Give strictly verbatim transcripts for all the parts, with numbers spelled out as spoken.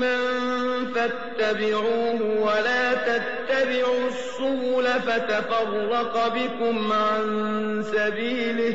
قانونا فاتبعوه ولا تتبعوا السبل فتفرق بكم عن سبيله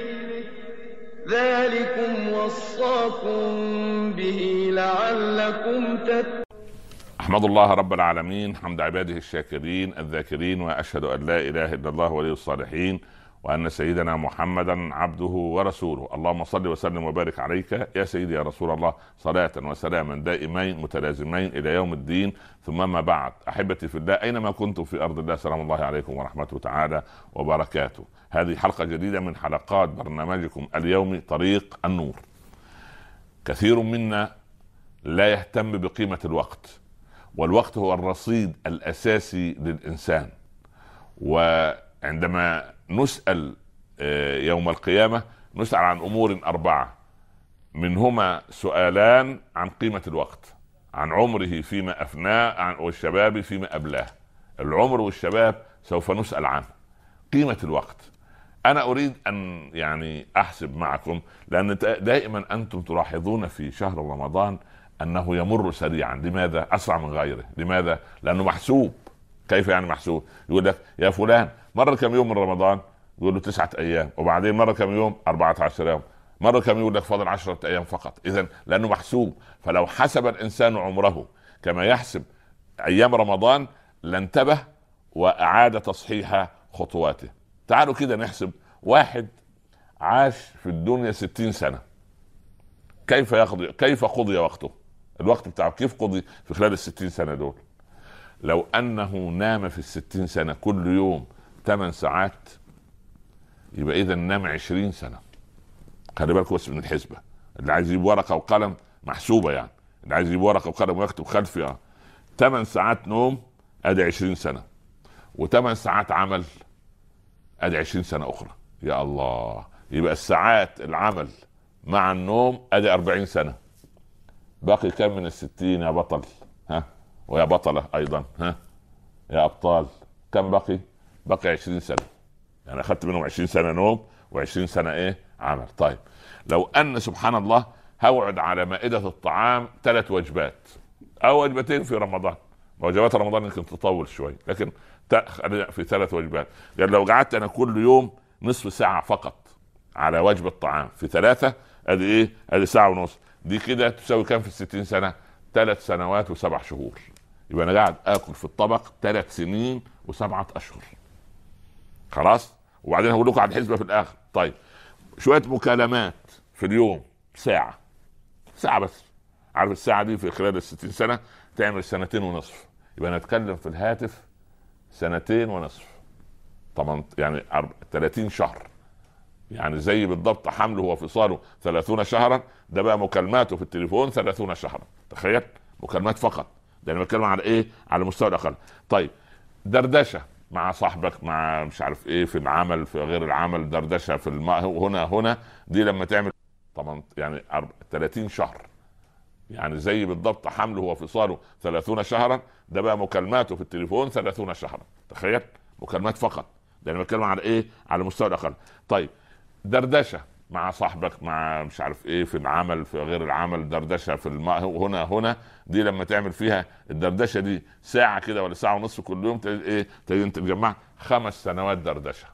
ذلكم وصاكم به لعلكم تتقون. أحمد الله رب العالمين حمد عباده الشاكرين الذاكرين، وأشهد أن لا إله إلا الله ولي الصالحين، وأن سيدنا محمدا عبده ورسوله. اللهم صل وسلم وبارك عليك يا سيدي يا رسول الله، صلاة وسلاما دائمين متلازمين إلى يوم الدين. ثم ما بعد، أحبتي في الله أينما كنتم في أرض الله، سلام الله عليكم ورحمته تعالى وبركاته. هذه حلقة جديدة من حلقات برنامجكم اليومي طريق النور. كثير منا لا يهتم بقيمة الوقت، والوقت هو الرصيد الأساسي للإنسان. وعندما نسأل يوم القيامة نسأل عن أمور أربعة، منهما سؤالان عن قيمة الوقت، عن عمره فيما أفناه والشباب فيما أبلاه. العمر والشباب سوف نسأل عنه. قيمة الوقت أنا أريد أن يعني أحسب معكم، لأن دائما أنتم تلاحظون في شهر رمضان أنه يمر سريعا. لماذا؟ أسرع من غيره. لماذا؟ لأنه محسوب. كيف يعني محسوب؟ يقول لك يا فلان مرة كم يوم من رمضان، يقول له تسعة أيام، وبعدين مرة كم يوم أربعة عشر يوم، مرة كم يقول لك فاضل عشرة أيام فقط. إذن لأنه محسوب. فلو حسب الإنسان عمره كما يحسب أيام رمضان لانتبه وأعاد تصحيح خطواته. تعالوا كده نحسب واحد عاش في الدنيا ستين سنة، كيف يقضي كيف قضي وقته؟ الوقت بتاعه كيف قضي في خلال الستين سنة دول؟ لو أنه نام في الستين سنة كل يوم ثمان ساعات، يبقى إذا نام عشرين سنة. خلي بالك بس من الحسبة. اللي عايز يجيب ورقة وقلم محسوبة، يعني اللي عايز يجيب ورقة وقلم ويكتب خلفي ثمان ساعات نوم أدي عشرين سنة، وثمان ساعات عمل أدي عشرين سنة أخرى. يا الله، يبقى الساعات العمل مع النوم أدي أربعين سنة. باقي كم من الستين يا بطل؟ ها ويا بطلة أيضا، ها يا أبطال، كم باقي؟ باقي عشرين سنة. يعني أخذت منهم عشرين سنة نوم وعشرين سنة إيه عمل. طيب لو أن سبحان الله هوعد على مائدة الطعام ثلاث وجبات أو وجبتين في رمضان، وجبات رمضان يمكن تطول شوي، لكن في ثلاث وجبات. يعني لو قعدت أنا كل يوم نصف ساعة فقط على وجبة طعام في ثلاثة، ادي ايه؟ ادي ساعة ونص. دي كده تساوي كام في الستين سنة؟ ثلاث سنوات وسبع شهور. يبقى انا قاعد اكل في الطبق ثلاث سنين وسبعة اشهر. خلاص. وبعدين هقول لكم على الحسبة في الاخر. طيب شوية مكالمات في اليوم ساعة، ساعة بس. عارف الساعة دي في خلال الستين سنة تعمل سنتين ونصف. يبقى نتكلم في الهاتف سنتين ونصف، طبعا يعني ثلاثين شهر. يعني زي بالضبط حمله وفصاله ثلاثون شهرا، ده بقى مكالماته في التليفون ثلاثون شهرا. تخيل، مكالمات فقط. ده انا بتكلم على ايه؟ على مستوى الاقل. طيب دردشه مع صاحبك، مع مش عارف ايه في العمل، في غير العمل، دردشه في الماء هنا هنا، دي لما تعمل طبعا يعني ثلاثين شهر. يعني زي بالضبط حمله وفصاله ثلاثون شهرا، ده بقى مكالماته في التليفون ثلاثون شهرا. تخيل، مكالمات فقط. ده انا بتكلم على ايه؟ على مستوى الاقل. طيب دردشه مع صاحبك، مع مش عارف ايه في العمل، في غير العمل، دردشه في الماء هنا هنا، دي لما تعمل فيها الدردشه دي ساعه كده ولا ساعه ونصف كل يوم، ايه تجي انت تجمع خمس سنوات دردشه.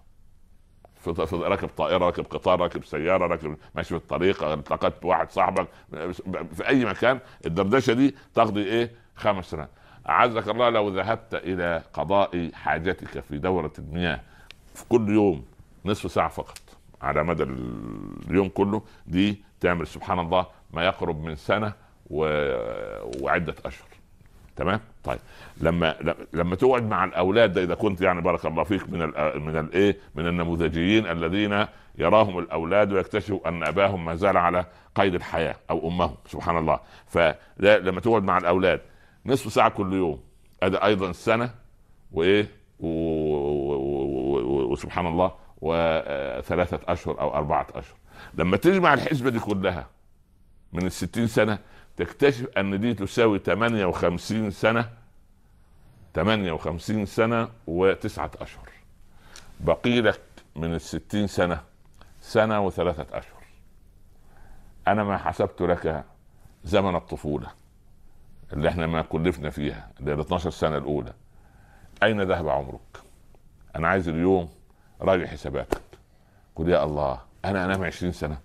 في راكب طائره، راكب قطار، راكب سياره، راكب ماشي في الطريق، التقيت بواحد صاحبك في اي مكان، الدردشه دي تقضي ايه؟ خمس سنوات. اعزك الله لو ذهبت الى قضاء حاجتك في دوره المياه في كل يوم نصف ساعه فقط على مدى اليوم كله، دي تعمل سبحان الله ما يقرب من سنة و... وعدة أشهر. تمام. طيب لما لما تقعد مع الأولاد، ده إذا كنت يعني بارك الله فيك من ال... من الإيه من النموذجيين الذين يراهم الأولاد ويكتشفوا أن أباهم ما زال على قيد الحياة أو أمهم، سبحان الله. فلما تقعد مع الأولاد نصف ساعة كل يوم، هذا أيضا سنة وإيه و... و... و... وسبحان الله وثلاثة أشهر أو أربعة أشهر. لما تجمع الحسبة دي كلها من الستين سنة تكتشف أن دي تساوي ثمانية وخمسين سنة، ثمانية وخمسين سنة وتسعة أشهر. بقي لك من الستين سنة سنة وثلاثة أشهر. أنا ما حسبت لك زمن الطفولة، اللي احنا ما كلفنا فيها، اللي ال اثناشر سنة الأولى، أين ذهب عمرك؟ أنا عايز اليوم راجع حساباتك. قل يا الله، أنا أنام عشرين سنة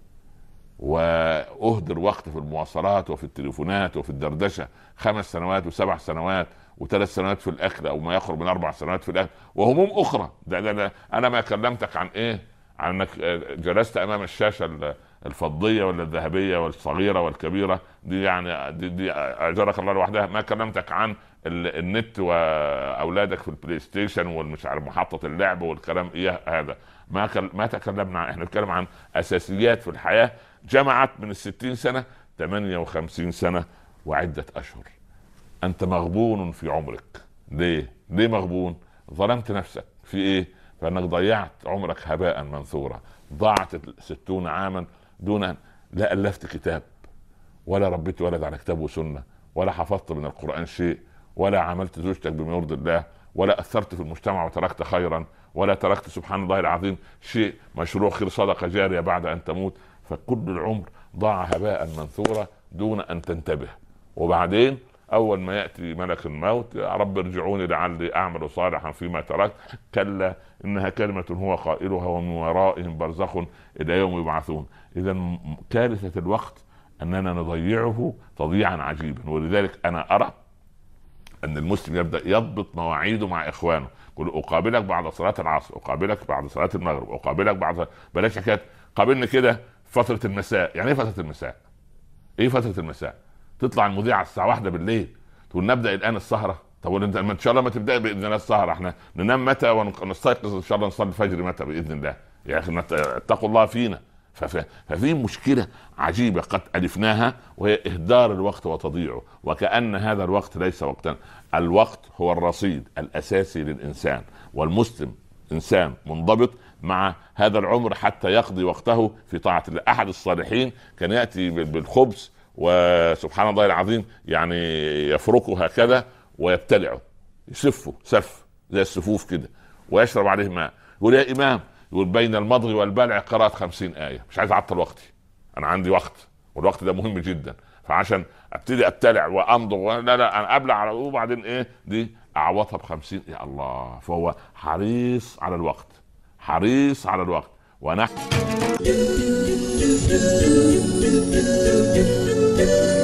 وأهدر وقت في المواصلات وفي التليفونات وفي الدردشة خمس سنوات وسبع سنوات وثلاث سنوات في الأكل، أو ما يقرب من أربع سنوات في الأكل، وهموم أخرى. ده, ده, ده أنا ما كلمتك عن إيه؟ عن انك جلست امام الشاشه الفضيه ولا الذهبيه والصغيره والكبيره دي، يعني دي, دي اجرك الله لوحدها. ما كلمتك عن النت واولادك في البلاي ستيشن والمش عارف محطه اللعب والكلام ايه هذا. ما كل... ما تكلمنا عن، احنا نتكلم عن اساسيات في الحياه جمعت من الستين سنه ثمانية وخمسين سنه وعده اشهر. انت مغبون في عمرك. ليه؟ ليه مغبون؟ ظلمت نفسك في ايه؟ فانك ضيعت عمرك هباء منثورا. ضاعت ستون عاما دون ان لا الفت كتاب، ولا ربيت ولد على كتاب وسنه، ولا حفظت من القران شيء، ولا عملت زوجتك بما يرضي الله، ولا اثرت في المجتمع وتركت خيرا، ولا تركت سبحان الله العظيم شيء مشروع خير صدقه جاريه بعد ان تموت. فكل العمر ضاع هباء منثورا دون ان تنتبه. وبعدين اول ما ياتي ملك الموت، يا رب ارجعوني لعلي اعمل صالحا فيما تركت، كلا انها كلمه هو قائلها ومن ورائهم برزخ الى يوم يبعثون. اذا كارثه الوقت اننا نضيعه تضييعا عجيبا. ولذلك انا ارى ان المسلم يبدا يضبط مواعيده مع اخوانه. يقول اقابلك بعد صلاه العصر، اقابلك بعد صلاه المغرب، اقابلك بعد، بلاش حكايه قابلني كده فتره المساء. يعني ايه فتره المساء؟ ايه فتره المساء؟ تطلع المذيعة الساعة واحدة بالليل تقول نبدأ الآن السهرة. طب انت ان شاء الله ما تبدأ بإذن الله السهرة، احنا ننام متى ونستيقظ ان شاء الله نصلي الفجر متى بإذن الله؟ يا اخي اتقوا الله فينا. ففي مشكلة عجيبة قد ألفناها، وهي إهدار الوقت وتضييعه، وكأن هذا الوقت ليس وقتا. الوقت هو الرصيد الأساسي للإنسان، والمسلم إنسان منضبط مع هذا العمر حتى يقضي وقته في طاعة الله. أحد الصالحين كان يأتي بالخبز وسبحان الله العظيم يعني يفركه هكذا ويبتلعه، يسفه سف زي السفوف كده ويشرب عليه ماء. يقول يا إمام، يقول بين المضغ والبلع قرأت خمسين آية. مش عايز أعطل وقتي، أنا عندي وقت والوقت ده مهم جدا، فعشان أبتدي أبتلع وأمضغ لا لا أنا أبلع على وبعدين إيه دي أعوضها بخمسين. يا الله، فهو حريص على الوقت، حريص على الوقت. ونحن